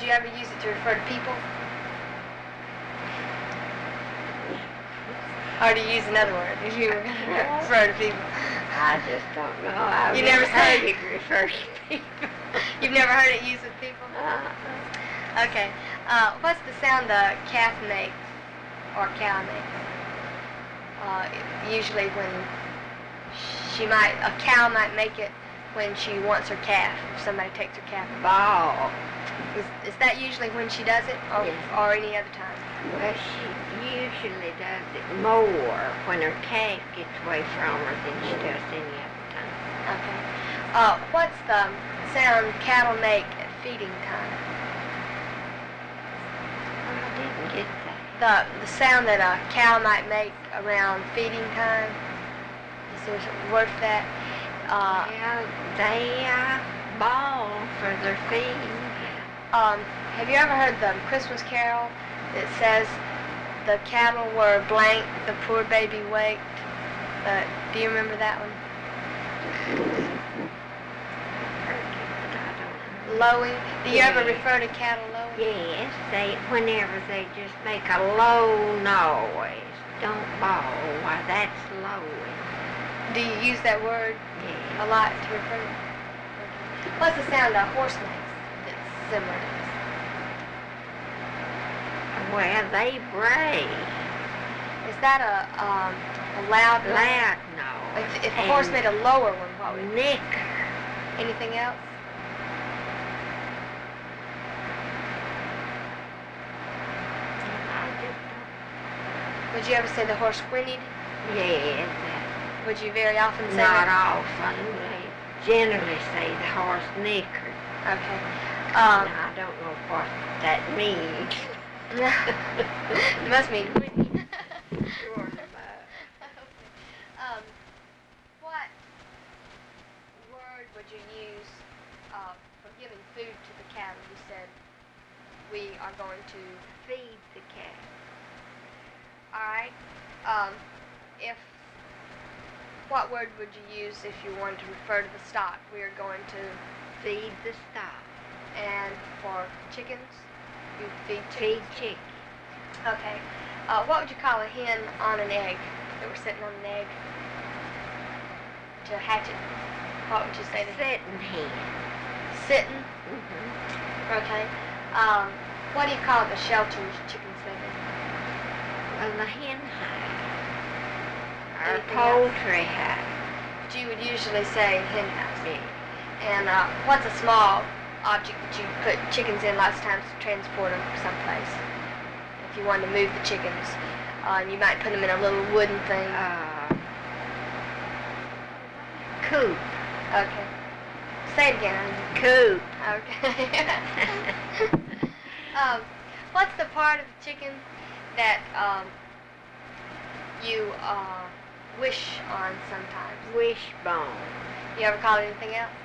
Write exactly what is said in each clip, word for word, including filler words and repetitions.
you ever use it to refer to people? Or do you use another word if you refer to people? I just don't know. I've You never heard said- it referred to people. You've never heard it used with people? Uh, Okay. Uh, what's the sound the calf makes or cow makes? Uh, usually when she might, a cow might make it when she wants her calf. If somebody takes her calf. ball. Is, is that usually when she does it, or, Yes. or any other time? Well, she usually does it more when her calf gets away from her than she does any other time. Okay. Uh, what's the sound cattle make at feeding time? I didn't get that. The the sound that a cow might make around feeding time. Is there a word for that? Uh, Well, they uh, bawl for their feed. um, have you ever heard the Christmas carol that says the cattle were blank, the poor baby waked? Uh, do you remember that one? Lowing. Do you ever Yeah. refer to cattle lowing? Yes, they whenever they just make a low noise, don't bawl. Why, that's lowing. Do you use that word Yeah. a lot to refer to? Okay. What's the sound a horse makes that's similar to this? Well, they bray. Is that a um a loud noise? Loud noise. If, if a horse and made a lower one, what would? nicker. Anything else? Would you ever say the horse whinnied? Yes, Would you very often say not that? often. They generally say the horse nickered. Okay. Now, Um, I don't know what that means. it must mean whinny. Sure, um, what word would you use uh, for giving food to the cattle? You said we are going to. feed the cat. All right. Um, if what word would you use if you wanted to refer to the stock? We are going to. Feed the stock. And for chickens, you feed Feed chickens. chicken. Okay. Uh, what would you call a hen on an egg that were sitting on an egg to hatch it? What would you say to Sitting hen. Sitting. Mm-hmm. Okay. Um, what do you call the shelters chickens live in? Well, the hen house. Or Anything poultry house. But you would usually say hen house. Yeah. And uh, what's a small object that you put chickens in lots of times to transport them someplace? If you wanted to move the chickens, uh, and you might put them in a little wooden thing. Uh, coop. Okay. Say it again. Coop. Okay. um, what's the part of the chicken that um, you uh, wish on sometimes? Wishbone. You ever call it anything else?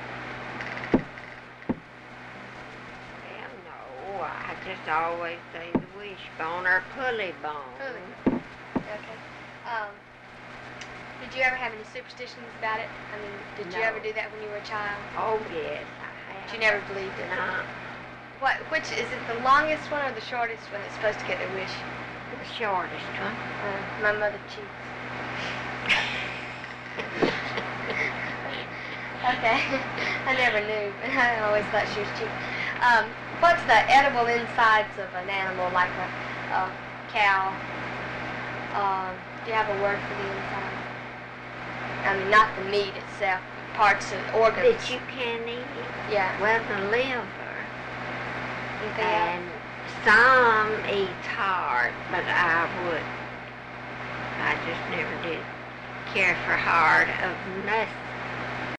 Well, no, I just always say the wishbone or pulley bone. Pulley. Okay. Um, did you ever have any superstitions about it? I mean, did you No. ever do that when you were a child? Oh, yes, I have. But you never believed it? Nah, What? Which is it? The longest one or the shortest one that's supposed to get their wish? the shortest one. Uh, my mother cheats. Okay. I never knew, but I always thought she was cheating. Um, what's the edible insides of an animal, like a, a cow? Um, do you have a word for the inside? I mean, not the meat itself, but parts of organs. That you can eat. Yeah. Well, the liver. Anything else? And some eats heart, but I would. I just never did care for heart of nothing.